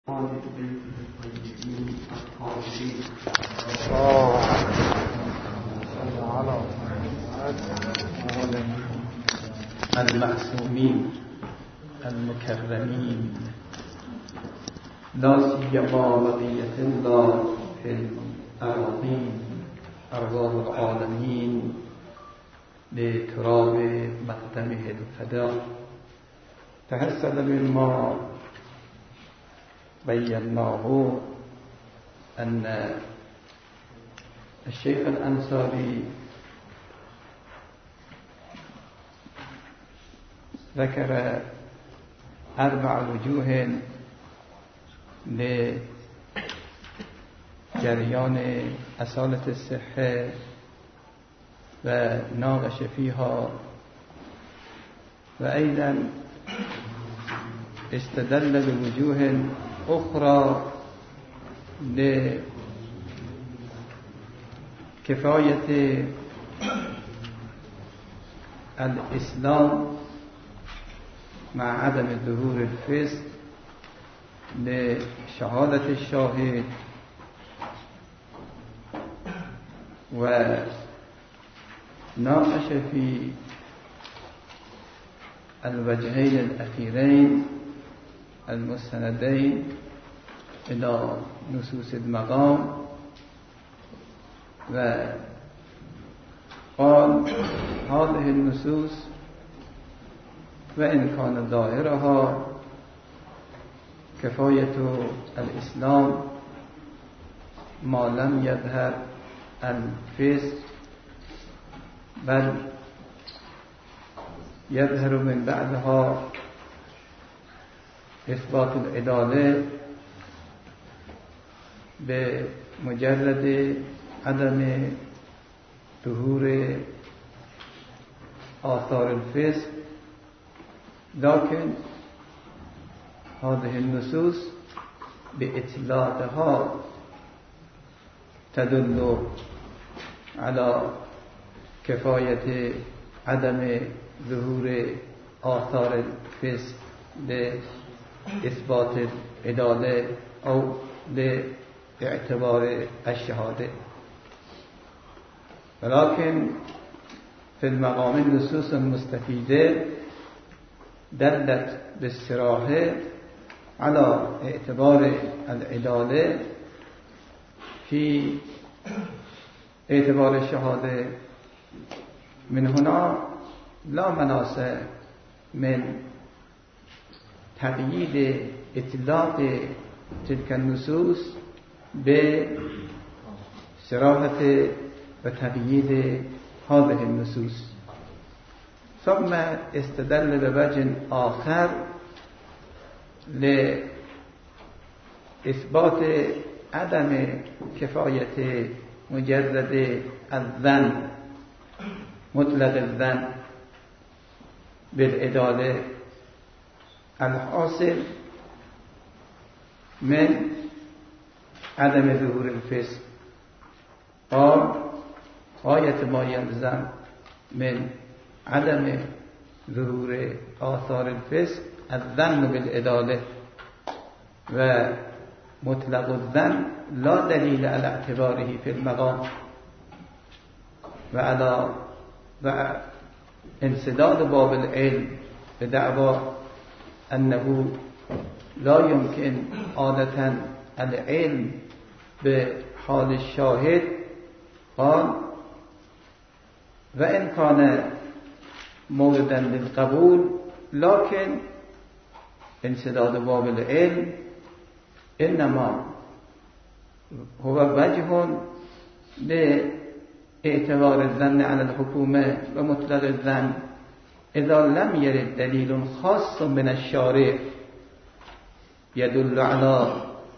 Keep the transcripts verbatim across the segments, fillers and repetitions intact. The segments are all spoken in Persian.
المعصومين المكرمين لا سيما بقية الله في الأراضين أرواح العالمين لتراب مقدمه الفداء تحصل مما بيناه أن الشيخ الأنصاري ذكر أربع وجوه لجريان أصالة الصحة وناقش فيها، وأيضا استدل بوجوه أخرى لكفاية الإسلام مع عدم ظهور الفسق لشهادة الشاهد، وناقش في الوجهين الأخيرين المستندين إلى نصوص المقام، وقال هذه النصوص وإن كان ظاهرها كفاية الإسلام ما لم يظهر الفسق، بل يظهر من بعدها إثبات العدالة بمجرد عدم ظهور آثار الفسق. لكن هذه النصوص بإطلاقها تدل على كفاية عدم ظهور آثار الفسق لإثبات العدالة أو لاعتبار الشهادة، ولكن في المقام النصوص المستفيدة دلت بالصراحة على اعتبار العدالة في اعتبار الشهادة. من هنا لا مناص من تقييد اطلاق تلك النصوص بصراحة وتقييد هذه النصوص. ثم استدل بوجه آخر لإثبات عدم كفاية مجرد الظن مطلق الظن بالعدالة الحاصل من عدم ظهور الفسق، قال غاية ما يلزم من عدم ظهور آثار الفسق الظن بالعدالة، ومطلق الظن لا دليل على اعتباره في المقام، وعلى انسداد باب العلم بدعوى أنه لا يمكن عادة العلم بحال الشاهد. قال وإن كان موردا للقبول، لكن انسداد باب العلم إنما هو وجه لاعتبار الظن على الحكومة ومطلق الظن إذا لم يرد دليل خاص من الشارع يدل على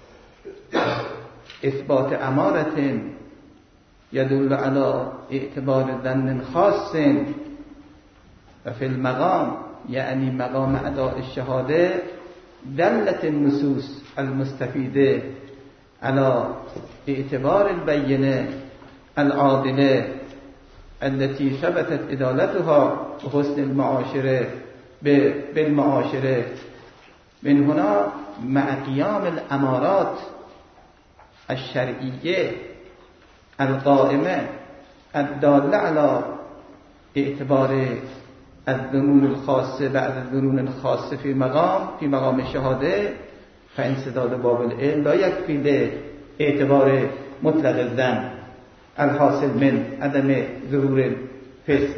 إثبات أمارة يدل على اعتبار ظن خاص. وفي المقام يعني مقام أداء الشهادة دلت النصوص المستفيدة على اعتبار البينة العادلة التي ثبتت عدالتها وحسن المعاشرة بالمعاشرة من هنا مع قیام الامارات الشرعیه القائمه الداله على اعتبار الظنون الخاصه بعد الظنون الخاصه في مقام في مقام الشهاده فانسداد باب العلم لا يكفي لاعتبار مطلق الظن الحاصل من عدم ظهور الفسق.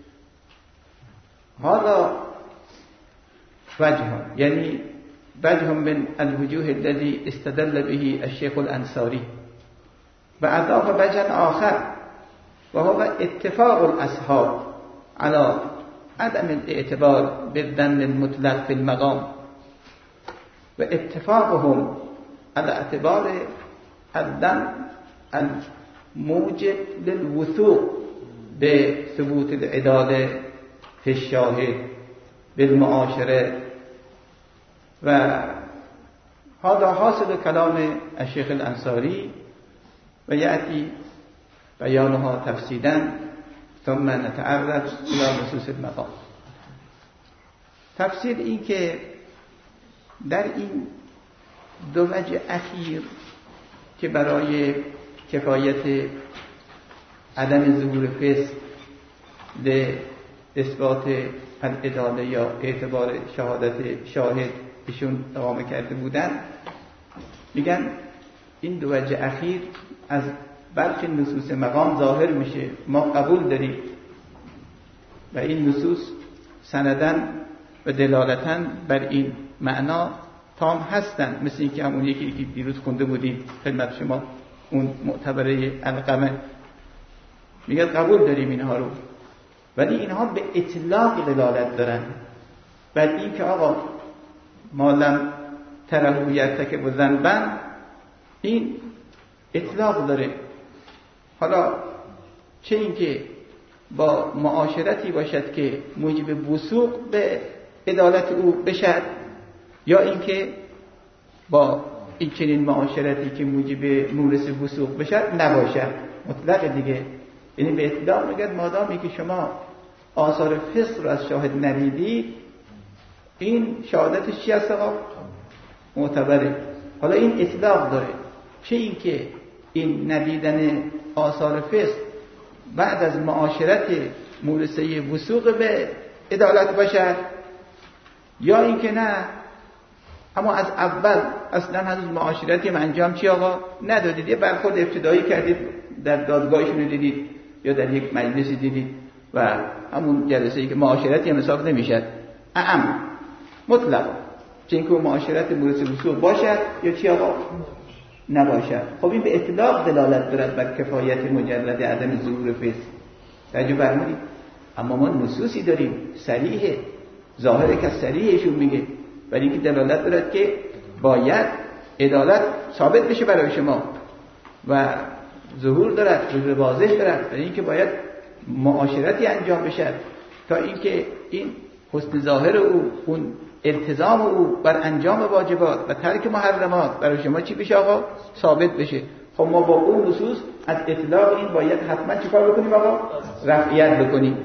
هذا وجه يعني وجه من الوجوه الذي استدل به الشيخ الأنصاري. وأضاف وجها آخر وهو اتفاق الأصحاب على عدم الاعتبار بالظن المطلق في المقام واتفاقهم على اعتبار الظن الموجب للوثوق بثبوت العدالة في الشاهد بالمعاشرة. وهذا حاصل كلام الشيخ الأنصاري ويأتي بيانها تفصيلا ثم نتعرض إلى نصوص المقام. تفسیر این که در این دو وجه اخیر که برای کفایت عدم ظهور فسق به اثبات العداله یا اعتبار شهادت شاهد ایشون اقامه کرده بودن، میگن این دو وجه اخیر از برخی نصوص مقام ظاهر میشه، ما قبول داریم و این نصوص سندن و دلالتن بر این معنا تام هستن، مثل این که همون یکی که دیروز خونده بودیم خدمت شما، اون معتبره القمه، میگه قبول داریم اینها رو، ولی اینها به اطلاق دلالت دارن بر این که آقا مالم ترهویت که بزنبن این اطلاق داره. حالا چه این که با معاشرتی باشد که موجب وثوق به عدالت او بشد، یا اینکه با این چنین معاشرتی که موجب مورث وثوق بشد نباشد، مطلق دیگه. یعنی به اطلاق میگه مادامی که شما آثار فسق رو از شاهد ندیدید، این شهادتش چی هست آقا؟ معتبره. حالا این اطلاق داره، چه این که این ندیدن آثار فسق بعد از معاشرت مورثه وثوق به عدالت باشد، یا اینکه نه اما از اول اصلا هنوز معاشرتی هم انجام چی آقا ندادید، یه برخورد ابتدایی کردید، در دادگاهشون رو دیدید یا در یک مجلسی دیدید و همون جلسه‌ای که معاشرتی هم حساب نمیشد، اعم مطلق چه اینکه معاشرت مورث وثوق باشد یا چی آقا نباشد. خب این به اطلاق دلالت دارد بر کفایت مجرد عدم ظهور فسق. توجه فرمودید؟ اما ما نصوصی داریم صریحه، ظاهره که صریحشون میگه، ولی اینکه دلالت دارد که باید عدالت ثابت بشه برای شما و ظهور دارد، ظهور واضح دارد، ولی اینکه باید معاشرتی انجام بشه تا اینکه این حسن ظاهر او، اون التزام او بر انجام واجبات و ترک محرمات برای شما چی بشه آقا؟ ثابت بشه. خب ما با اون نصوص از اطلاق این باید حتما چیکار بکنیم آقا؟ رفعیت بکنیم.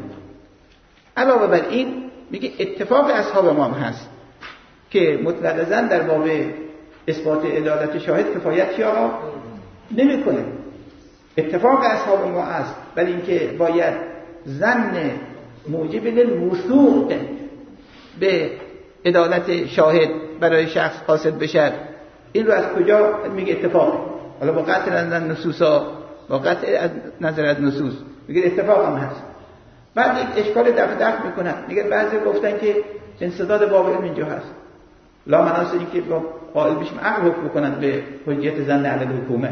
علاوه بر این میگه اتفاق اصحاب ما هم هست که مطلق ظن در باب اثبات عدالت شاهد کفایت چی آقا؟ نمیکنه. اتفاق اصحاب ما هست، ولی اینکه باید ظن موجب للوثوق به عدالت شاهد برای شخص حاصل بشه، این رو از کجا میگه اتفاق؟ حالا با قطع نظر نصوصا، با قطع نظر از نصوص میگه اتفاق هم هست. بعد یک اشکال دفع دفع میکنن، میگه بعضی گفتن که انسداد باب علم اینجا هست، لا مناسه این که با قائل بشیم عقل حکم بکنن به حجیت ظن علی الحکومه.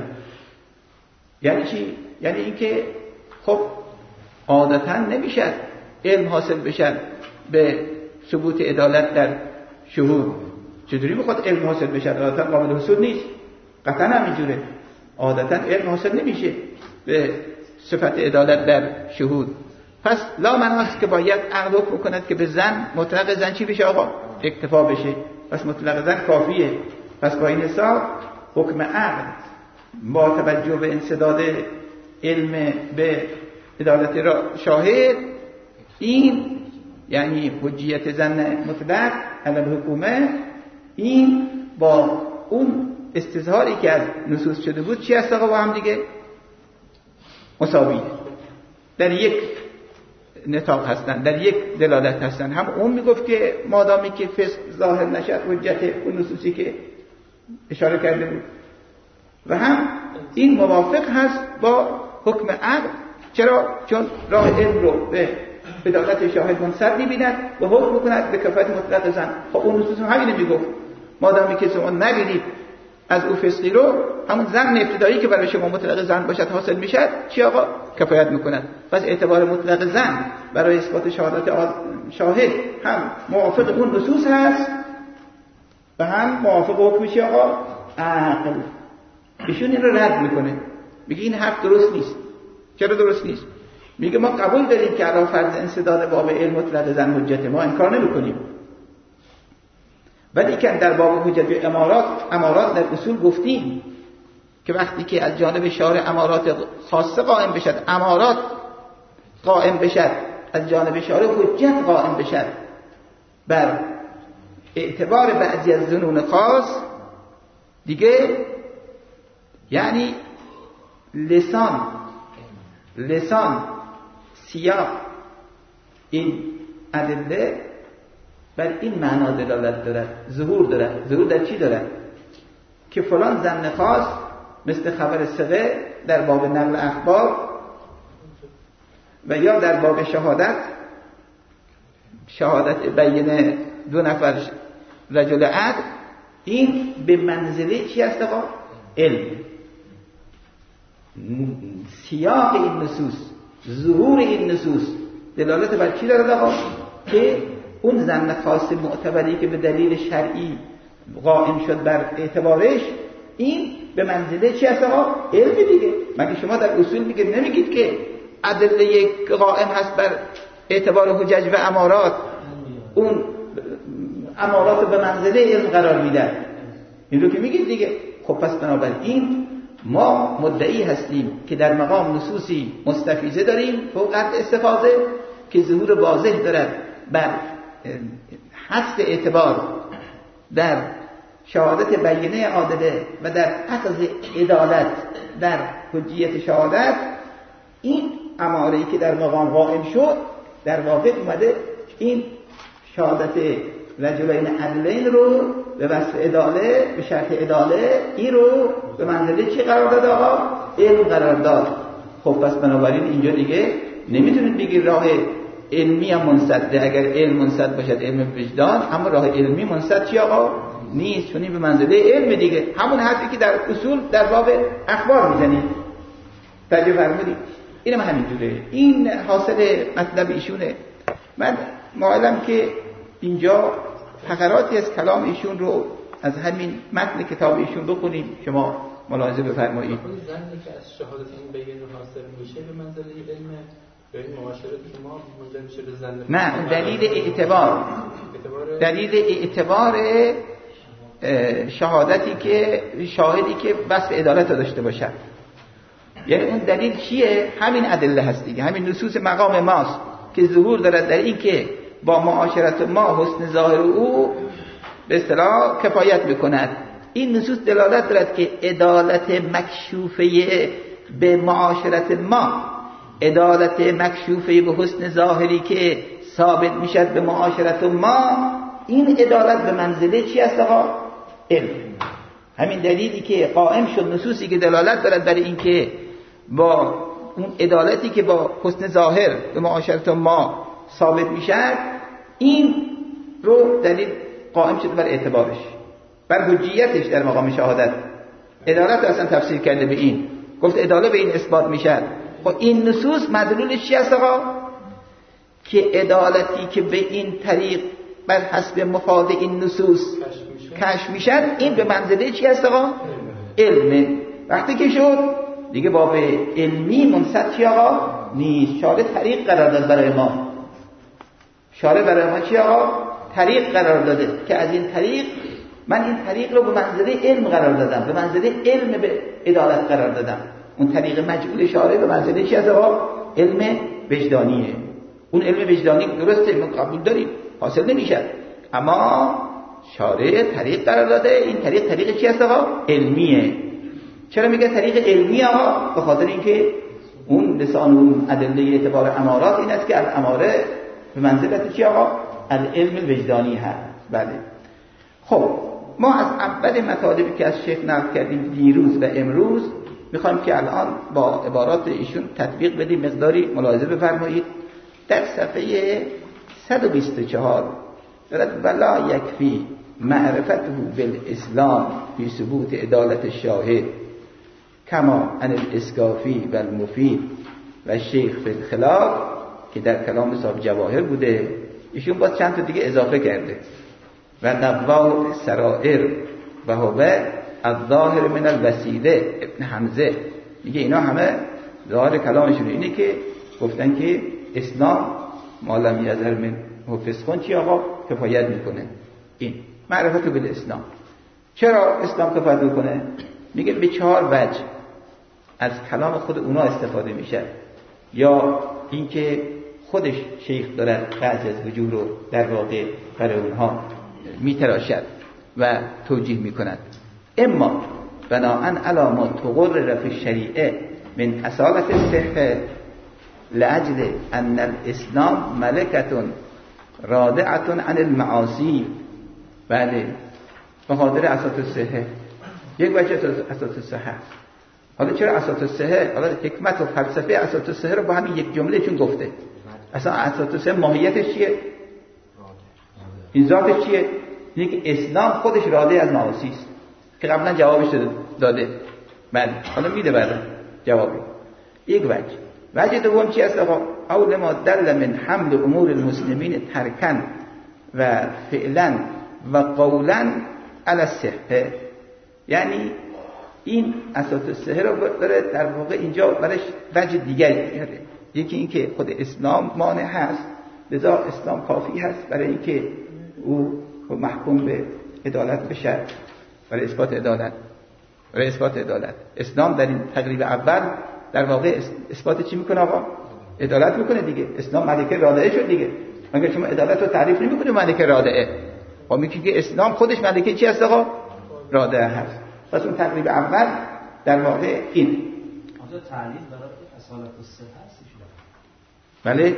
یعنی چی؟ یعنی این که خب عادتا نمیشه علم حاصل بشه به ثبوت عدالت در شهود. چطوری بخواد علم حاصل بشه؟ عادتا قابل حصول نیست، قطعا همینجوره. عادتا علم حاصل نمیشه به صفت عدالت در شهود. پس لا مناس که باید عقل حکم کند که به زن مطلق زن چی بشه آقا؟ اکتفا بشه. پس مطلق زن کافیه. پس با این حساب حکم عقل با توجه به انسداد علم به عدالت را شاهد، این یعنی حجیت زن مطلق علی الحکومه، این با اون استظهاری که از نصوص شده بود چی هست آقا با هم دیگه؟ مساوی، در یک نطاق هستن، در یک دلالت هستن. هم اون میگفت که مادامی که فسق ظاهر نشد حجت اون نصوصی که اشاره کرده بود، و هم این موافق هست با حکم عقل. چرا؟ چون راه علم رو به بدالت شاهد منصب می‌بیند و حکم می‌کند به کفایت مطلق زن. خب اون نصوص هم همینه میگفت، مادامی که شما نبینید از او فسقی رو، همون زن ابتدایی که برای شما مطلق زن باشد حاصل میشد، چی آقا؟ کفایت میکند. پس اعتبار مطلق زن برای اثبات شهادت شاهد هم موافق اون نصوص هست و هم موافق حکم چی آقا؟ عقل. ایشون این رو رد میکنه، میگه این حرف درست نیست. چرا درست نیست؟ میگه ما قبول داریم که علاوه فرض انسداد باب علم مطلق زن حجت، ما انکار نمیکنیم، ولی که در باب حجت به امارات، امارات در اصول گفتیم که وقتی که از جانب شارع امارات خاصه قائم بشد، امارات قائم بشد از جانب شارع، حجت قائم بشد بر اعتبار بعضی از ظنون خاص، دیگه یعنی لسان لسان سیاق این ادله بر این معنا دلالت دارد، ظهور دارد. ظهور در چی دارد؟ که فلان ظن خاص مثل خبر ثقه در باب نقل اخبار و یا در باب شهادت، شهادت بین دو نفر رجل عدل، این به منزله چی هست آقا؟ علم. سیاق این نصوص، ظهور این نصوص دلالت بر چی دارد آقا؟ که اون ظن خاص معتبری که به دلیل شرعی قائم شد بر اعتبارش، این به منزله چی هست آقا؟ علم دیگه. مگه شما در اصول میگه نمیگید که ادله قائم هست بر اعتبار حجج و امارات، اون امارات به منزله علم قرار میدن، این رو که میگید دیگه. خب پس بنابراین ما مدعی هستیم که در مقام نصوصی مستفیضه داریم فوق حد استفاده که ظهور واضح دارد بر حسب اعتبار در شهادت بینه عادله و در اخذ عدالت در حجیت شهادت. این اماره‌ای که در مقام قائم شد در واقع اومده این شهادت رجلین عدلین رو به وصف عداله، به شرط عداله، این رو به منزله چی قرار داد آقا؟ علم قرار داد. خب پس بنابراین اینجا دیگه نمیتونید بگید راه علمی هم منصده. اگر علم منصد باشد علم وجدان، اما راه علمی منصد چی آقا؟ نیست، چون این به منزله علم دیگه. همون حرفی که در اصول در باب اخبار میزنید. توجه فرمودید؟ اینم همینجوره. این حاصل مطلب ایشونه. من مایلم که اینجا فقراتی از کلام ایشون رو از همین متن کتاب ایشون بخونیم، شما ملاحظه بفرمایید. زنی که از شهادت این بیان حاصل میشه به منزله علم، به این معاشرتی که ما منجر میشه به زن. نه، دلیل اعتبار دلیل اعتبار شهادتی که شاهدی که وصف عدالت داشته باشه. یعنی اون دلیل چیه؟ همین ادله هست دیگه، همین نصوص مقام ماست که ظهور دارد در این که با معاشرت ما حسن ظاهر او به اصطلاح کفایت میکند. این نصوص دلالت دارد که عدالت مکشوفه به معاشرت ما، عدالت مکشوفه به حسن ظاهری که ثابت میشد به معاشرت ما، این عدالت به منزله چی است آقا؟ علم. همین دلیلی که قائم شد نصوصی که دلالت دارد برای این که با اون عدالتی که با حسن ظاهر به معاشرت ما ثابت میشد، این رو دلیل قائم شد بر اعتبارش، بر حجیتش در مقام شهادت. عدالت رو اصلا تفسیر کرده به این، گفت عدالت به این اثبات میشد. خب این نصوص مدلولش چی است آقا؟ که عدالتی که به این طریق بر حسب مفاد این نصوص کشف میشد، این به منزله چی است آقا؟ علمه. وقتی که شد دیگه باب علمی منصد چی آقا؟ نیست. شارع طریق قرار داد برای ما، شارع برای ما چی آقا؟ طریق قرار داده که از این طریق من این طریق رو به منزله علم قرار دادم، به منزله علم به عدالت قرار دادم. اون طریق مجعول شارع به منزله چی از آقا؟ علم وجدانیه. اون علم وجدانی درسته، ما قبول داریم، حاصل نمیشه، اما شارع طریق قرار داده. این طریق طریق چی هست آقا؟ علمیه. چرا میگه طریق علمیه آقا؟ به خاطر اینکه اون لسان اون ادله اعتبار امارات این است که الاماره به منزلت چی آقا؟ العلم الوجدانی هست. بله. خب ما از اول مطالبی که از شیخ نقل کردیم دیروز و امروز میخوایم که الان با عبارات ایشون تطبیق بدیم. مقداری ملاحظه بفرمایید. در صفحه صد و بیست و چهار دارد ولا یکفی معرفته بالاسلام فی ثبوت عدالت الشاهد کما ان الاسکافی و المفید و شیخ فی الخلاف که در کلام صاحب جواهر بوده. ایشون باز چند تا دیگه اضافه کرده و نواع سرائر و هو الظاهر من الوسیله ابن حمزه. میگه اینا همه ظاهر کلامشون اینه که گفتن که اسلام ما لم یظهر من فسقون چی آقا کفایت میکنه. این معرفت بالاسلام. چرا اسلام کفایت میکنه؟ میگه به چهار وجه از کلام خود اونا استفاده میشه، یا اینکه خودش شیخ داره بعضی از وجوه رو در واقع برای اونها میتراشد و توجیه میکند. اما بناءً علی ما تقرر فی الشریعه من اصالت الصحه لاجل ان الاسلام ملکه رادعه عن المعاصی. بله، به خاطر اساس الصحه. یک وجه اساس الصحه. حالا چرا اساس الصحه؟ حالا حکمت و فلسفه اساس الصحه رو با همین یک جمله چون گفته. اصلا اساس الصحه ماهیتش چیه؟ این ذاتش چیه؟ اینه که اسلام خودش راده از معاصی است که قبلا جوابش داده. بله، حالا میده بعدا جوابی. یک وجه. وجه دوم چی است آقا؟ اول ما دل من حمل امور المسلمین ترکن و فعلا و قولا علی الصحه. یعنی این اساس الصحه رو داره در واقع اینجا برش وجه دیگری میاره. یکی این که خود اسلام مانع هست، لذا اسلام کافی هست برای اینکه او محکوم به عدالت بشه، برای اثبات عدالت. برای اثبات عدالت اسلام در این تقریب اول در واقع اثبات چی میکنه آقا؟ عدالت میکنه دیگه. اسلام ملکه رادعه شد دیگه. مگر شما عدالت رو تعریف نمیکنه ملکه رادعه؟ و میگه که اسلام خودش ملکه چی هست آقا؟ رادعه هست. پس اون تقریب اول در واقع این آنجا تعلیل برای اصالت الصحه هست. بله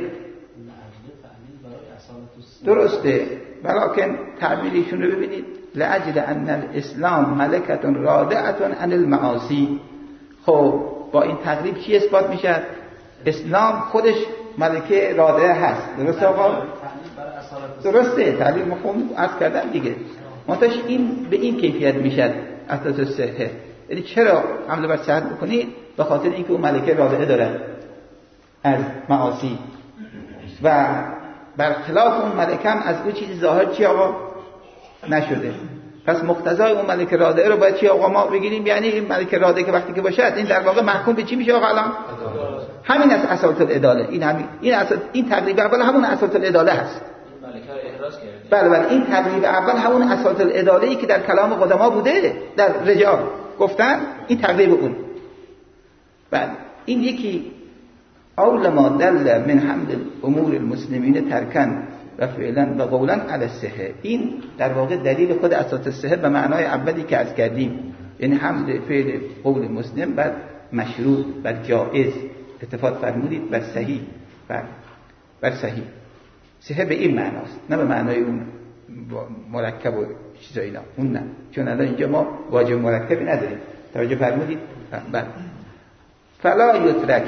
درسته، ولیکن تعبیرشون رو ببینید. لاجل ان الاسلام ملکه رادعه عن المعاصی. خب با این تقریب چی اثبات میشه؟ اسلام خودش ملکه رادعه هست. درسته آقا؟ درسته، تعلیل مفهوم عرض کردم دیگه. منتش این به این کیفیت میشه اساس صحه. یعنی چرا حمله بر صحت بکنید؟ به خاطر اینکه اون ملکه رادعه داره از معاصی و برخلاف اون ملکه هم از اون چیزی ظاهر چی آقا نشده. پس مقتضای اون ملکه رادعه رو باید چی آقا ما بگیریم؟ یعنی این ملکه رادعه که وقتی که باشد این در واقع محکوم به چی میشه آقا الان؟ همین از اساس العداله. این همین این اساس این تقریب اول همون اساس العداله هست. این ملکه رو احراز کرده. بله بله، این تقریب اول همون اساس العداله ای که در کلام قدما بوده در رجال گفتن، این تقریب اون. بله، این یکی اول ما دل من حمل امور المسلمین ترکن و فعلا و قولا علی الصحه. این در واقع دلیل خود اساس الصحه به معنای اولی که از کردیم، یعنی حمل فعل قول مسلم بر مشروع، بر جائز، اتفاق فرمودید بر صحیح، بر بر صحیح. صحه به این معناست، نه به معنای اون مرکب و چیزا اینا، اون نه. چون الان اینجا ما واجب مرکبی نداریم. توجه فرمودید؟ بله. فلا یترک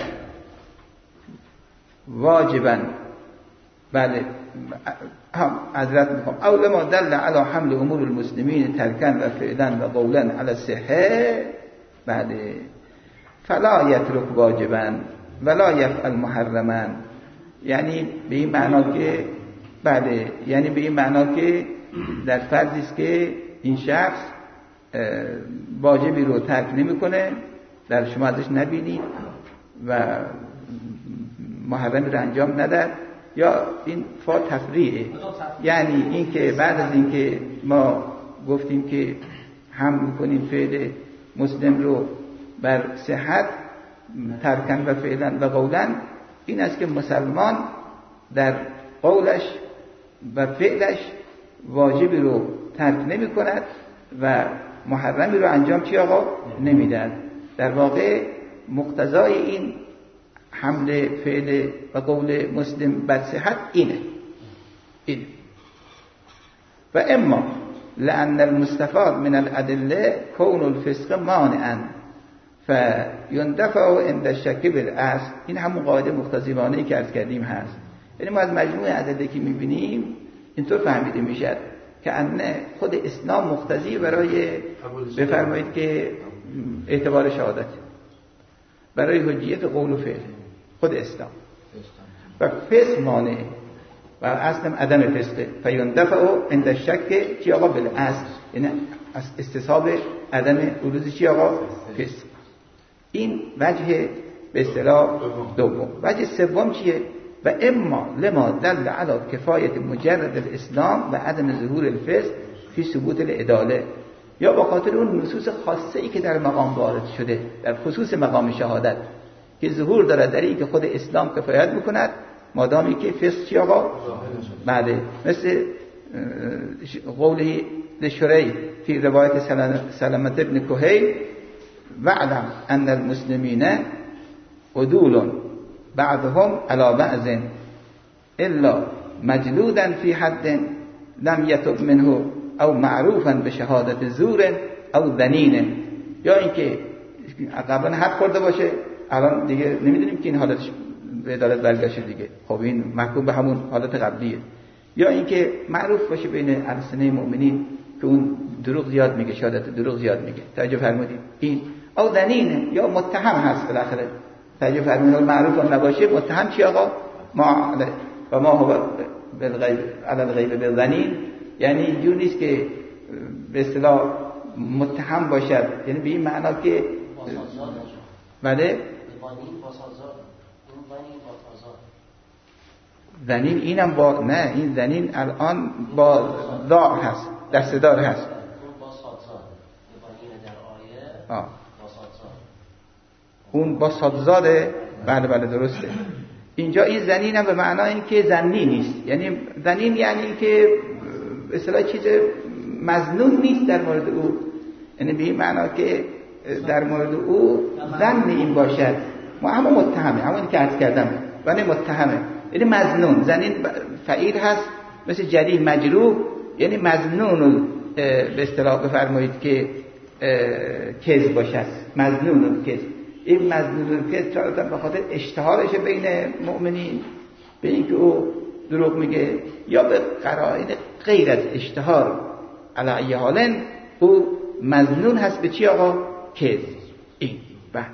واجبا. بله هم حضرت میخوام اول ما دل علی حمل امور المسلمین ترکن و فعلا و قولا علی الصحه. بله. فلا یترک واجبا ولا یفعل محرما. یعنی به این معنا که بله، یعنی به این معنا که در فرضی است که این شخص واجبی رو ترک نمیکنه، در شما ازش نبینید و محرمی رو انجام نداد، یا این فا تفریعه. یعنی این که بعد از این که ما گفتیم که هم میکنیم فعل مسلم رو بر صحت ترکن و فعلا و قولا، این است که مسلمان در قولش و فعلش واجبی رو ترک نمی کند و محرمی رو انجام چی آقا نمیدهد. در واقع مقتضای این حمل فعل و قول مسلم بر صحت اینه اینه و اما لأن المستفاد من الأدلة كون الفسق مانعا فيندفع عند الشك بالأصل. این همون قاعده مقتضیانه‌ای که عرض کردیم هست. یعنی ما از مجموع ادله که می‌بینیم اینطور فهمیده میشه که انه خود اسلام مقتضی برای بفرمایید که اعتبار شهادت، برای حجیت قول و فعل خود اسلام و فسق مانع و اصلا عدم فسق فیندفع عند الشک چی آقا بالاصل، یعنی از استصحاب عدم وجود چی آقا فسق. این وجه به اصطلاح دوم. وجه سوم چیه؟ و اما لما دل علی کفایت مجرد الاسلام و عدم ظهور الفسق فی ثبوت العداله، یا با خاطر اون نصوص خاصه ای که در مقام وارد شده در خصوص مقام شهادت که ظهور دارد در این که خود اسلام کفایت میکند مادامی که فسق چی آقا بله، مثل قوله لشری فی روایت سلمت ابن کهیل وعلم ان المسلمین عدول بعضهم على بعض الا مجلودا فی حد لم یتب منه او معروفا به شهادت زور او ذنین، یا اینکه قبلا حد خورده باشه الان دیگه نمیدونیم که این حالتش به عدالت برگشته دیگه، خب این محکوم به همون حالت قبلیه، یا اینکه معروف باشه بین السنه مؤمنین که اون دروغ زیاد میگه، شهادت دروغ زیاد میگه، توجه فرمودید این، او ذنین یا متهم هست بالاخره، توجه فرمودید معروف هم نباشه متهم چی آقا ما و ما هو بالغیب علی الغیب بالظنین، یعنی اینجور نیست که به اصطلاح متهم باشد، یعنی به این معنا که بله ذنین اینم با نه این ذنین الان با ضاع هست دستدار هست آه. اون با صادزاده بله بله درسته. اینجا این ذنین هم به معنای این که ظنی نیست، یعنی ذنین یعنی که به اصطلاح چیز مظنون نیست در مورد او، یعنی به این معنا که در مورد او ظن این باشد، ما همه متهمه همونی که عرض کردم ولی متهمه، یعنی مظنون. ذنین فعیل هست مثل جریح مجروح، یعنی مظنون به اصطلاح بفرمایید که کذب باشد، مظنون کذب. این مظنون کذب چرا به خاطر اشتهارش بین مؤمنین به اینکه او دروغ میگه، یا به قرائن غیر از اشتهار علی ای حالن او مظنون هست به چی آقا کذب. این بعد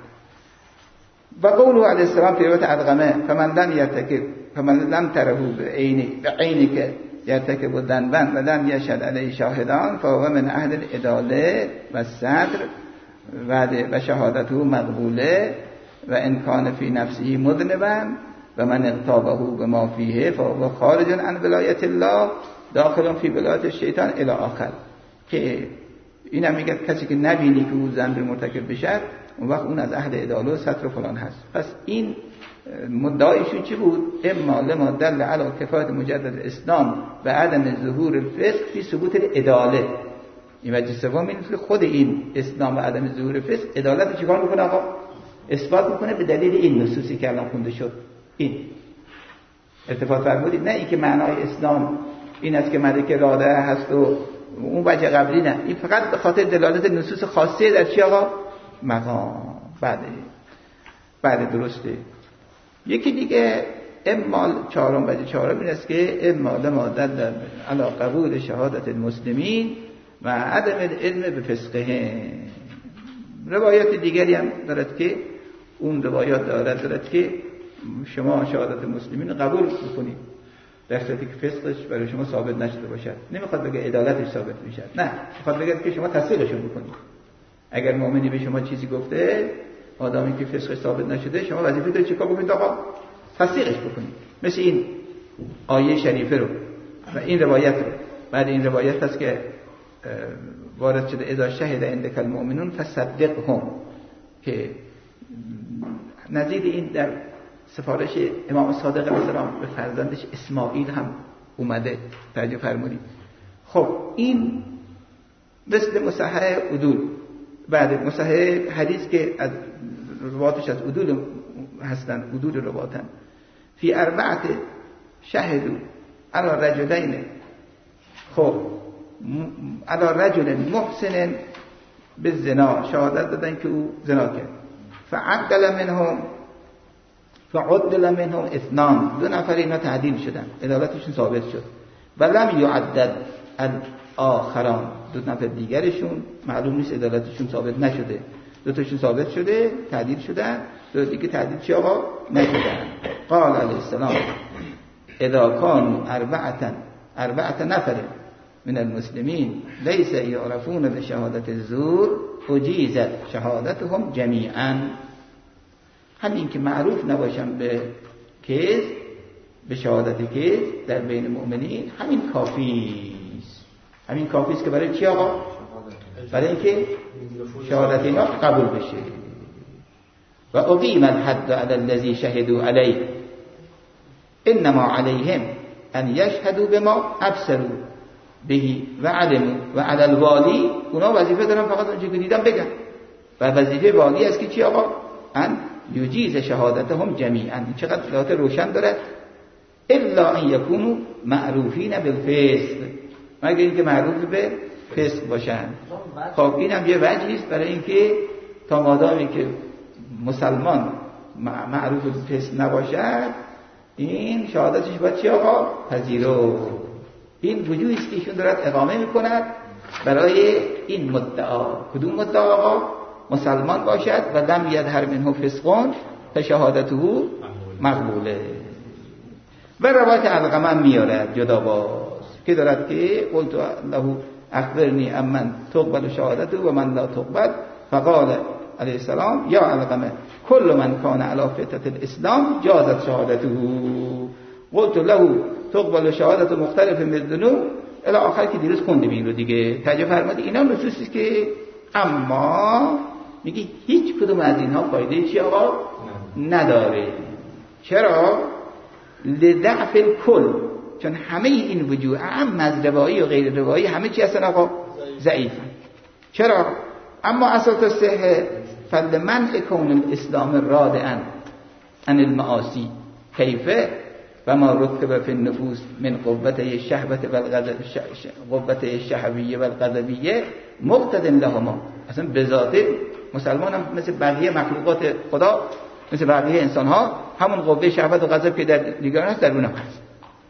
و قوله علیه السلام فی روایت ادغمه فمن لم یرتکب فمن لم تره بعینی بعینی که یرتکب ذنبا و لم یشهد علیه شاهدان فهو من اهل العداله و صدر و شهادته مقبوله و ان کان فی نفسه مذنبا و من اغتابه بما فیه فهو خارج عن ولایت الله داخل فی ولایت الشیطان الی آخر، که این هم میگه کسی که نبینی که او ذنب مرتکب بشه اون وقت اون از اهل عداله و ستر و فلان هست. پس این مدعایشون چی بود؟ اما لما دل علی کفایت مجدد اسلام و عدم ظهور الفسق فی ثبوت العداله. این وجه سوم این که خود این اسلام و عدم ظهور فسق عدالت چیکار میکنه آقا؟ اثبات میکنه به دلیل این نصوصی که الان خونده شد. این ارتباط فرمودید، نه این که معنای اسلام این است که ملک راده هست و اون وجه قبلی، نه، این فقط به خاطر دلالت نصوص خاصه در چی آقا؟ مقام. بله بله درسته. یکی دیگه اما چهارم وجه چهارم این است که اما لما دل علی قبول شهادت المسلمین و عدم العلم به فسقه. روایات دیگری هم دارد که اون روایات دارد دارد که شما شهادت مسلمین قبول بکنید در صورتی که فسقش برای شما ثابت نشده باشد. نمیخواد بگه عدالتش ثابت میشه، نه، میخواد بگه که شما تصدیقش بکنید. اگر مؤمنی به شما چیزی گفته آدمی که فسقش ثابت نشده، شما وظیفه دارید چیکار بکنید آقا؟ تصدیقش بکنید. مثل این آیه شریفه رو و این روایت رو. بعد این روایت هست که وارد شده اذا شهد عندک المؤمنون فصدقهم، که نظیر این در سفارش امام صادق علیه السلام به فرزندش اسماعیل هم اومده. توجه فرمودید. خب این مثل مصحح عدول. بعد مصحح حدیث که از رواتش از عدول هستن، عدول رواتن، فی اربعت شهدوا علی رجلین، خب علی رجل محسن بالزنا، شهادت دادن که او زنا کرد، فعدل منهم فعدل منهم اثنان، دو نفر اینا تعدیل شدن، عدالتشون ثابت شد. ولم یعدد الاخران، دو نفر دیگرشون معلوم نیست عدالتشون ثابت نشده، دو تاشون ثابت شده تعدیل شدن، دو دیگه تعدیل چی آقا نشدن. قال علیه السلام اذا كانوا اربعه اربعه نفر من المسلمین لیس یعرفون بشهادت الزور اجیزت شهادتهم جمیعا. همین که معروف نباشن به کذب، به شهادت کذب در بین مؤمنین، همین کافی است. همین کافی است که برای چی آقا؟ برای اینکه شهادت اینا قبول بشه. و اقیم الحد علی الذی شهدوا علیه انما علیهم ان یشهدوا بما ابصروا بهی و علموا و علی الوالی، اونا وظیفه دارن فقط اونجا که دیدن بگن، و وظیفه والی است که چی آقا؟ ان یجیز شهادتهم جمیعا. چقدر صلاحات روشن داره. الا ان یکونوا معروفین بالفسق، مگر اینکه معروف به فسق باشن. خب اینم یه وجهی است برای اینکه تا مادامی که مسلمان معروف به فسق نباشد، این شهادتش باید چی آقا؟ پذیرو. این وجوهی است که ایشون دارد اقامه میکند برای این مدعا. کدوم مدعا آقا؟ مسلمان باشد و لم یظهر منه فسقون فشهادته مقبوله. و روایت علقمه میارد جدا باز که دارد که قلت له اخبرنی امن تقبل شهادته و من لا تقبل، فقال علیه السلام یا علقمه کل من کان علی فطرة الاسلام جازت شهادته. قلت له تقبل شهادت مختلف من الذنوب الی آخر که دیروز خوندیم این رو دیگه. ترجمه فرمودید اینا نصوصی است که اما میگه هیچ کدوم از اینها فایده چی آقا نداره. چرا؟ لضعف الکل، چون همه این وجوه هم از روایی و غیر روایی همه چی هستن آقا ضعیفن. چرا؟ اما اساس الصحه فلمنع کون الاسلام رادعا عن المعاصی کیفه و ما رکب فی النفوس من قوت الشهوة و قوت الشهویه و الغضبیه مقتض لهما. اصلا به ذات مسلمان هم مثل بقیه مخلوقات خدا، مثل بقیه انسان ها، همون قوه شهوت و غضب که در دیگران هست در اونم هست.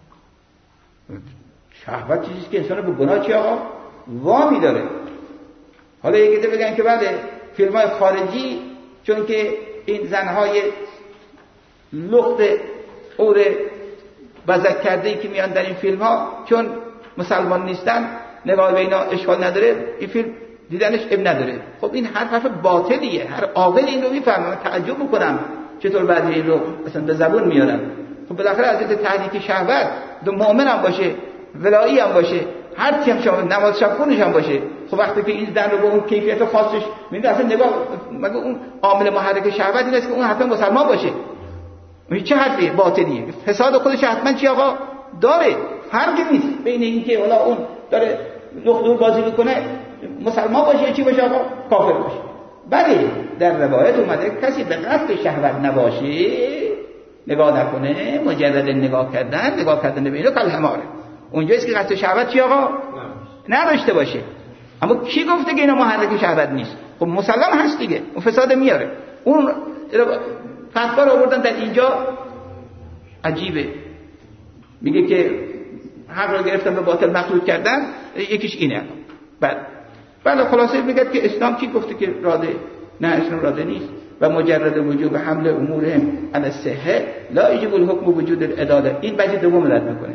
شهوت چیزیست که انسان به گناه چی آقا وامی داره. حالا یکی ده بگن که بله فیلم های خارجی چون که این زنهای لخت اور بزک کرده ای که میان در این فیلم ها چون مسلمان نیستن نگاه به اینا اشکال نداره، این فیلم دیدنش اب نداره. خب این هر حرف باطلیه، هر عاقل این رو میفهمه. من تعجب میکنم چطور بعضی این رو مثلا به زبون میارن. خب بالاخره از تحریک شهوت دو مؤمن هم باشه، ولایی هم باشه، هر چی هم شما نماز شب خونش هم باشه. خب وقتی که این زن رو به اون کیفیت خاصش میده، اصلا نگاه مگه اون عامل محرک شهوت این است که اون حتما مسلمان باشه؟ این چه حرفی باطلیه؟ فساد خودش حتما چی آقا داره، فرقی نیست بین اینکه حالا اون داره لخت بازی میکنه مسلمان باشه یا چی باشه آقا کافر باشه. بله در روایت اومده کسی به قصد شهوت نباشه، نگاه نکنه، مجرد نگاه کردن نگاه کردن به اینو کل هماره، اونجاییست که قصد شهوت چی آقا نداشته باشه. اما کی گفته که اینا محرک شهوت نیست؟ خب مسلم هست دیگه، اون فساد میاره. اون فتوا رو آوردن در اینجا عجیبه، میگه که حق رو گرفتن به باطل مخلوط کردن، یکیش اینه. بعد بعد خلاصه میگه که اسلام کی گفته که راده؟ نه اسلام راده نیست. و مجرد وجوب حمل امورهم علی الصحه لا یجب الحکم وجود العداله. این وجه دوم رد میکنه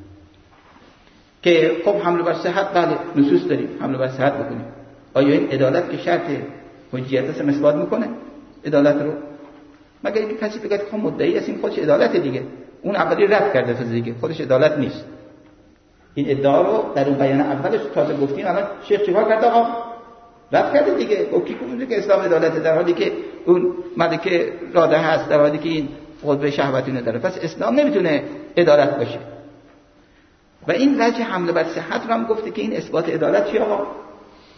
که خب حمل بر صحت بله نصوص داریم حمل بر صحت بکنیم. آیا این عدالت که شرط حجیت است اثبات میکنه عدالت رو؟ مگر اینکه کسی بگه که مدعی است این خودش عدالت دیگه، اون اولی رد کرده تا دیگه خودش عدالت نیست. این ادعا رو در اون بیان اولش تازه گفتیم، الان شیخ چیکار کرد آقا؟ رد کرده دیگه. گفت کی میگه که اسلام عدالت، در حالی که اون ملکه راده هست، در حالی که این قوه شهوتی نداره. پس اسلام نمیتونه عدالت باشه. و این وجه حمله بر صحت رو هم گفته که این اثبات عدالت چی آقا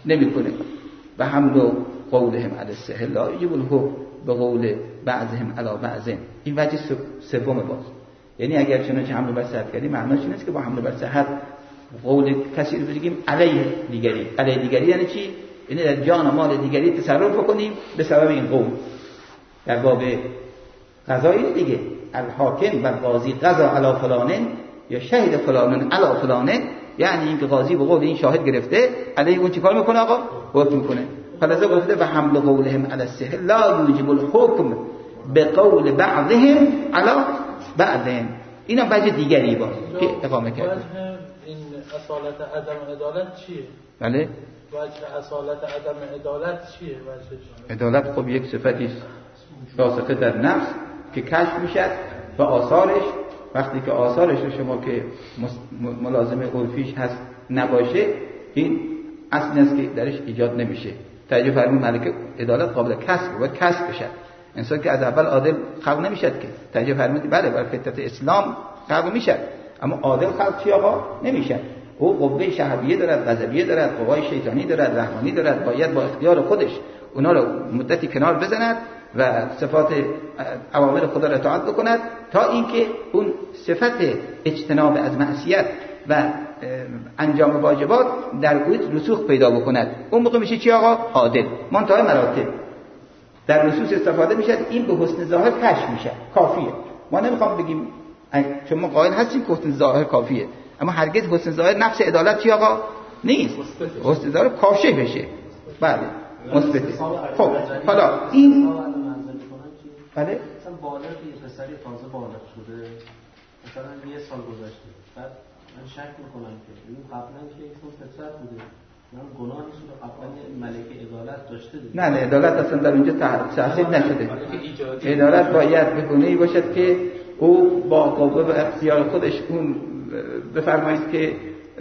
نمیکنه. و حمل قولهم علی الصحه لا یجب الحکم به قول بعضهم علی بعض. این وجه سوم باز، یعنی اگر چنانچه حمل بر صحت کردیم معناش این است که با حمل بر صحت قول کسی رو بگیم علیه دیگری. علیه دیگری یعنی چی؟ یعنی در جان و مال دیگری تصرف کنیم به سبب این قول. در باب قضایی دیگه الحاکم و قاضی قضا علی فلانن یا شهید فلانن علی فلانن، یعنی اینکه قاضی به قول این شاهد گرفته علیه اون چیکار میکنه آقا؟ حکم میکنه. فلذا گفته و حمل قولهم علی الصحه لا یوجب الحکم به قول بعضهم علی بعضهم. اینا وجه دیگری با که اقامه کرده. این اصالت عدم عدالت چیه؟ بله وجه اصالت عدم عدالت چیه وجهش؟ عدالت خب یک صفتی است راسخه در نفس که کشف میشد و آثارش وقتی که آثارش رو شما که ملازم عرفیش هست نباشه، این اصل است که درش ایجاد نمیشه. توجه فرمون ملکه عدالت قابل کسب و کسب بشه. انسان که از اول عادل خلق نمیشد که توجه فرمودید بله بر فطرت اسلام خلق میشد، اما عادل خلق چی آقا نمیشه. او قوه شهویه دارد، غضبیه دارد، قوای شیطانی دارد، رحمانی دارد. باید با اختیار خودش اونا رو مدتی کنار بزند و صفات اوامر خدا را اطاعت بکند تا اینکه اون صفت اجتناب از معصیت و انجام واجبات در اویت رسوخ پیدا بکند. اون موقع میشه چی آقا؟ عادل. منتهای مراتب در نصوص استفاده میشه، این به حسن ظاهر کشف میشه، کافیه. ما نمیخوام بگیم چون ما قائل هستیم که حسن ظاهر کافیه، اما هرگز حسن ظاهر نفس عدالت چی آقا نیست. حسن ظاهر کاشف بشه. بله مثبت. خب حالا این بله مثلا بالغ یه پسری تازه بالغ شده مثلا یه سال گذشته، بعد من شک میکنم که این قبلا که ایشون فطرت بوده، من گناهی رو قبلا ملکه عدالت داشته دیگه. نه نه عدالت اصلا در اینجا تحصیل نشده. عدالت باید به گونه‌ای باشد که او با قوه و اختیار خودش اون بفرمایید که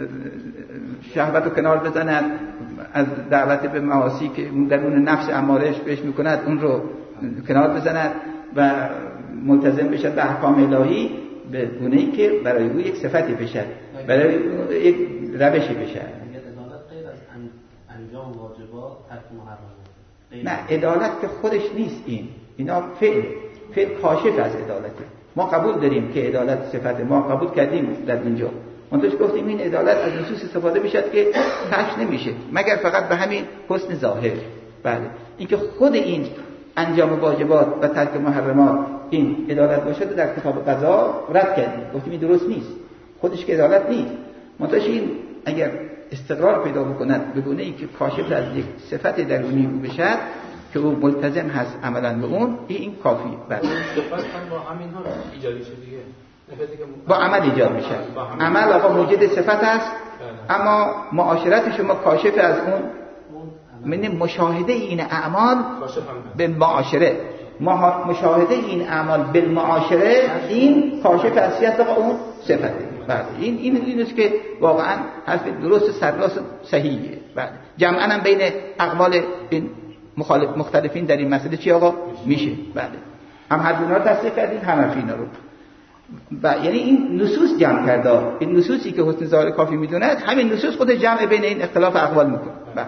شهوت رو کنار بزند، از دعوت به معاصی که درون نفس امارهش بهش میکند اون رو کنار بزند و ملتزم بشد به احکام الهی به گونه‌ای که برای او یک صفتی بشه، برای او یک روشی بشه. عدالت غیر از انجام واجبات ترک محرمات. نه عدالت که خودش نیست، این اینا فعل فعل کاشف از عدالته. ما قبول داریم که عدالت صفت ما قبول کردیم در اینجا. منتش گفتیم این عدالت از نصوص استفاده میشد که کشف نمیشه مگر فقط به همین حسن ظاهر. بله اینکه خود این انجام واجبات و ترک محرمات این عدالت باشه در کتاب قضا رد کردیم، گفتیم این درست نیست، خودش که عدالت نیست. منتش این اگر استقرار پیدا بکند به گونه‌ای که کاشف از یک صفت درونی او بشد که او ملتزم هست عملا به اون، این کافیه. بله صفت هم با همین ها ایجاد میشه دیگه، با عمل ایجاد میشه. عمل آقا موجد صفت است، اما معاشرت شما کاشف از اون. من مشاهده این اعمال بالمعاشره، مشاهده این اعمال بالمعاشره این کاشف اصلیت آقا اون صفته. بله این این اینست که واقعا حرف درست سرراست صحیحه. بله جمعاً هم بین اقوال این مخالف مختلفین در این مسئله چی آقا میشه. بله هم هر دونا رو تصدیق کردیم هم حرفینا رو. و یعنی این نصوص جمع کرده، این نصوصی که حسن ظاهر کافی میدوند همین نصوص خود جمع بین این اختلاف اقوال میکنه. بله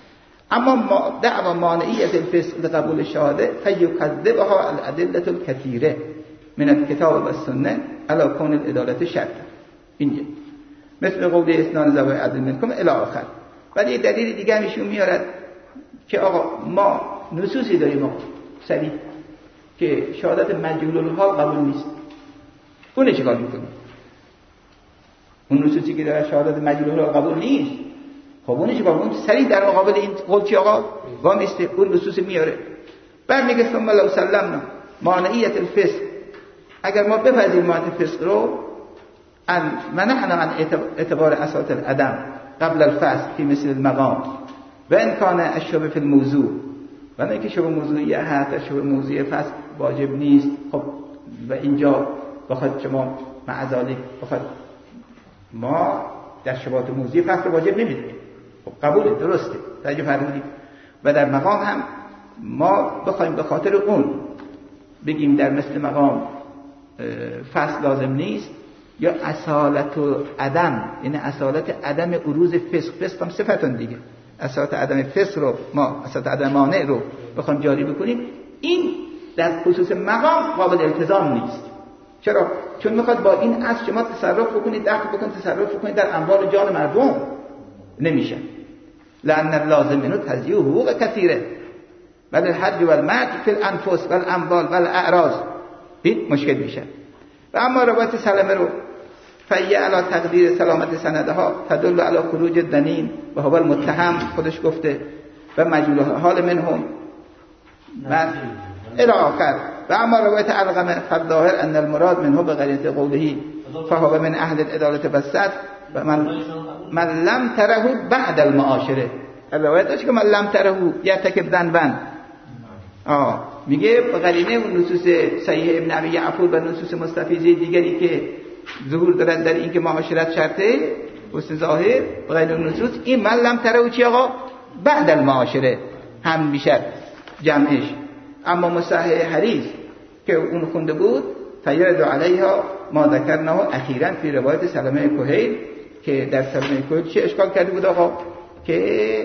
اما دعوا مانعیت الفسق لقبول الشهاده فیکذبها الادله الکثیره من الکتاب و السنه علی کون العدالت شرط. اینجا مثل قول اسنان ذوی عدل منکم الی آخر. ولی دلیل دیگه میشون میارد که آقا ما نصوصی داریم آقا صریح که شهادت مجهول الحال قبول نیست. اون چیکار میکنیم؟ اون نصوصی که در شهادت مجهول الحال قبول نیست، خب اون چیکار میکنیم؟ صریح در مقابل این قول چی آقا وا نیست، اون نصوص میاره. بعد میگه ثم لو سلمنا مانعیت الفسق، اگر ما بپذیریم مانعیت الفسق رو ان منعنا عن اعتبار اساس العدم قبل الفصل في مثل المقام و ان کان الشبه في الموضوع، و نه که شبه موضوعی هست، شبه موضوعی فصل واجب نیست. خب و اینجا بخواد شما معذالی بخواد ما در شبهات موضوعی فصل واجب نمیدونیم، خب قبول درسته توجه فرمودید. و در مقام هم ما بخوایم به خاطر اون بگیم در مثل مقام فصل لازم نیست، یا اصالت و عدم، یعنی اصالت عدم عروض فسق، فسق هم صفتون دیگه، اساس عدم فسق رو ما اساس عدم مانع رو بخوام جاری بکنیم، این در خصوص مقام قابل التزام نیست. چرا؟ چون میخواد با این اصل شما تصرف بکنید، دخل بکنید، تصرف بکنید در اموال جان مردم، نمیشه. لأن اللازم منه تضییع حقوق کثیره ولی الحج والمال فی الانفس والاموال والاعراض، این مشکل میشه. و اما روایت سلمه رو فیه علی تقدیر سلامت سندها تدل علی خروج الدنین و هو المتهم، خودش گفته، و مجهول حال منهم و الى آخر. و اما روایت علقمه فالظاهر ان المراد منه بقرینه قوله فهو من اهل العدالة والصدق و من من لم تره بعد المعاشره. روایت داشت که من لم تره یرتکب ذنبا، آه میگه به قرینه اون نصوص صحیح ابن ابی یعفور و نصوص مستفیضه دیگری که ظهور دارد در این که معاشرت شرطه حسن ظاهر، به قرینه اون نصوص این من لم تره چی آقا؟ بعد المعاشره هم میشه جمعش. اما مصحح حدیث که اون خونده بود فیرد علیها ما ذکرناه اخیراً فی روایت سلمه کهیل، که در سلمه کهیل چه اشکال کرده بود آقا؟ که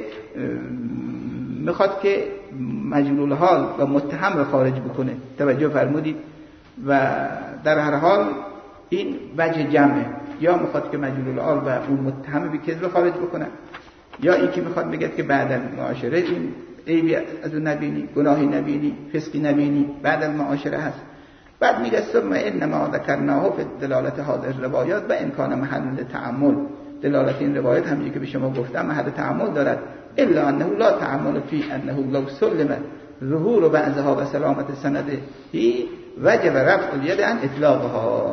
میخواد که مجهول حال و متهم رو خارج بکنه، توجه فرمودید؟ و در هر حال این وجه جمعه، یا میخواد که مجهول حال و اون متهم به کذب خارج بکنه، یا این که میخواد بگه که بعد از معاشره این عیبی از اون نبینی، گناهی نبینی، فسقی نبینی، بعد از معاشره هست. بعد میگه ثم انما ذکرناه فی دلالت هذه الروایات و امکان محل تعمل. دلالت این روایت همونی که به شما گفتم محل تعمل دارد، الا انه لا تعمل فی انه لو سلم ظهور بعضها و سلامت سنده وجب رفع الید عن اطلاقها.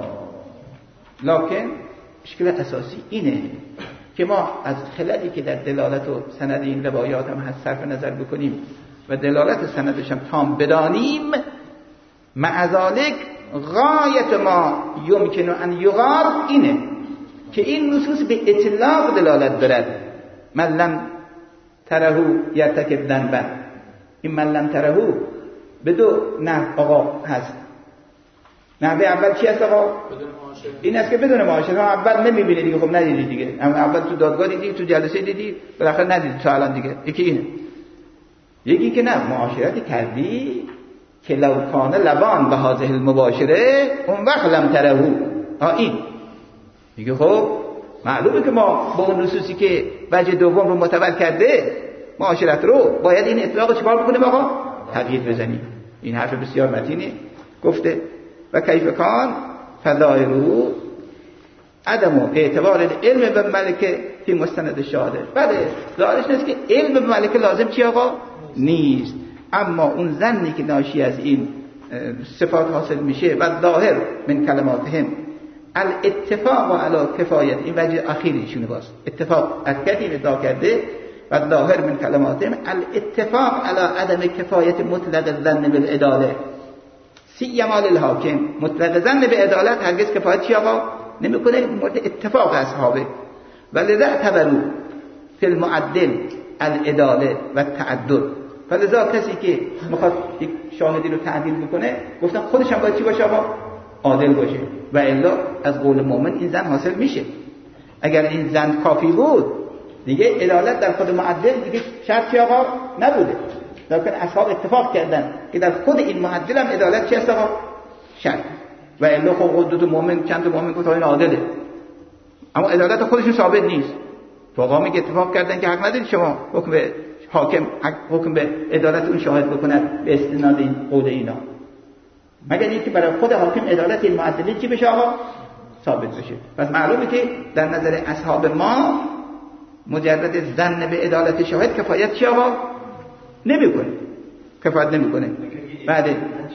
لکن مشکل اساسی اینه که ما از خللی که در دلالت و سند این روایات هم هست صرف نظر بکنیم و دلالت سندش هم تام بدانیم، مع ذلک غایت ما یمکن ان یغار اینه که این نصوص به اطلاق دلالت دارد. من لم ترهو یرتکب ذنبا، این من لم ترهو به دو نحو آقا هست. نحوه اول چی هست آقا؟ این است که بدون معاشره اول نمیبینی دیگه، خب ندیدی دیگه، اما اول تو دادگاه دیدی، تو جلسه دیدی، بالاخره ندیدی تا الان دیگه. یکی اینه. یکی که نه معاشرت کردی که لو کان لبان به هذه المباشره اون وقت لم ترهو، ها این میگه خب معلومه که ما با اون نصوصی که وجه دوم رو متول کرده معاشرت رو باید این اطلاق چیکار بکنیم آقا؟ تغییر بزنیم. این حرف بسیار متینه گفته. و کیف کان فظاهره عدم اعتبار العلم به ملکه فی مستند شاهده. بله ظاهرش نیست که علم به ملکه لازم چی آقا؟ نیست. اما اون ظنی که ناشی از این صفات حاصل میشه و ظاهر من کلماتهم الاتفاق علی کفایت، این وجه اخیریشونه باز اتفاق اکدی ادعا کرده و ظاهر من کلماتهم الاتفاق علی عدم کفایت مطلق الظن بالعداله سیما للحاکم. مطلق ظن به عدالت هرگز کفایت چی آقا نمیکنه، مورد اتفاق اصحابه. ولذا اعتبروا فی المعدل العداله و تعدد. فلذا کسی که میخواد یک شاهدی رو تعدیل بکنه گفتن خودش هم باید چی باشه آقا؟ عادل باشه. و الا از قول مؤمن این زن حاصل میشه. اگر این زن کافی بود دیگه عدالت در خود معدل دیگه شرطی آقا نبوده. لکن اصحاب اتفاق کردن که در خود این معدل هم عدالت چی هست آقا؟ شرط. و الا خب دو تا مؤمن چند تا مؤمن گفت این عادله، اما عدالت خودشون ثابت نیست. فقها میگه اتفاق کردن که حق ندارید شما حکم به حاکم حکم به عدالت اون شاهد بکند به استناد این قول اینا، مگر اینکه برای خود حاکم عدالت این معدلی چی بشه آقا؟ ثابت بشه. پس معلومه که در نظر اصحاب ما مجرد ظن به عدالت شاهد کفایت چی آقا؟ نمیکنه، کفایت نمیکنه. بعد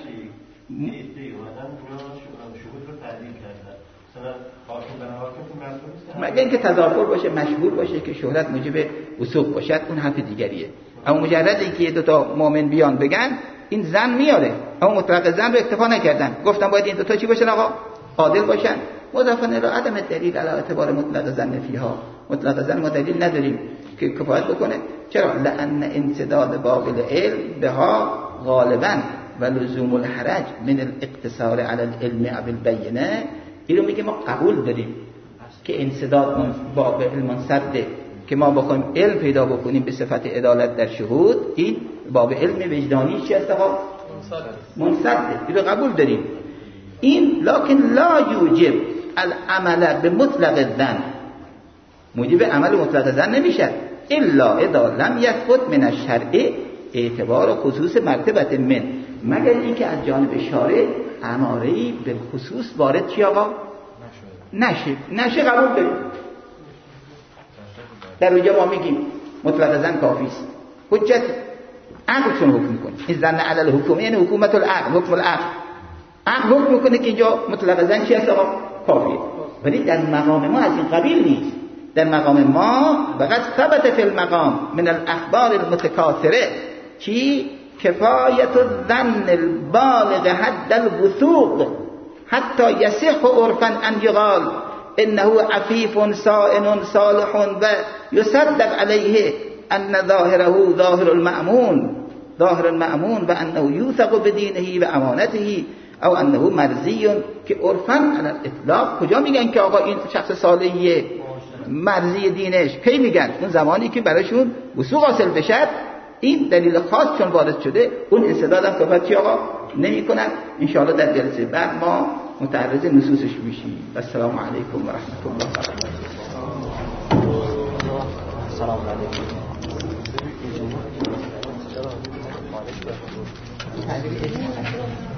مگر اینکه تضافر باشه، مشهور باشه که شهرت موجب وثوق باشد، اون حرف دیگریه. اما مجرد اینکه یه دو تا مؤمن بیان بگن این زن میاره، اما مطلق زن رو اکتفا نکردن، گفتن باید این دو تا چی باشن آقا؟ عادل باشن. مضافن الی عدم دلیل علی اعتبار مطلق زن فیها. مطلق زن ما دلیل نداریم که کفایت بکنه. چرا؟ لان انسداد باب العلم بها غالبا و لزوم الحرج من الاقتصار علی العلم ابل بینه. اینو میگه ما قبول داریم که انسداد باب علم صد که ما بخوایم علم پیدا بکنیم به صفت عدالت در شهود، این باب علم وجدانی چی است آقا؟ منصده. اینو قبول داریم. این لکن لا یوجب العمل به مطلق الظن، موجب عمل مطلق ظن نمیشه الا اذا لم یثبت من الشرع اعتبار خصوص مرتبه من، مگر اینکه از جانب شارع اماره‌ای به خصوص وارد چی آقا نشه. نشه قبول داریم. در اونجا ما میگیم مطلق ظن کافی است. حجت عقل چون حکم میکنه. این ظن علی الحکم یعنی حکومت العقل، حکم العقل. عقل حکم میکنه که اینجا مطلق ظن چی است آقا؟ کافیه. ولی در مقام ما از این قبیل نیست. در مقام ما فقط ثبت فی المقام من الاخبار المتکاثره کی کفایت الظن البالغ حد الوثوق حتی یصح عرفا ان یقال انه عفیف صائن صالح و یصدق علیه ان ظاهره ظاهر المأمون ظاهر المأمون و انه یوثق بدینه و امانته او انه مرضی که عرفا علی الاطلاق. کجا میگن که آقا این شخص صالحیه مرضی دینش؟ کی میگن؟ اون زمانی که براشون وثوق حاصل بشه. این دلیل خاص چون وارد شده اون انسداد هم صحبت چی آقا نمی کنن. انشاءالله در جلسه بعد ما متعرض نصوصش میشیم. السلام علیکم و رحمت الله و برکاته. سلام علیکم.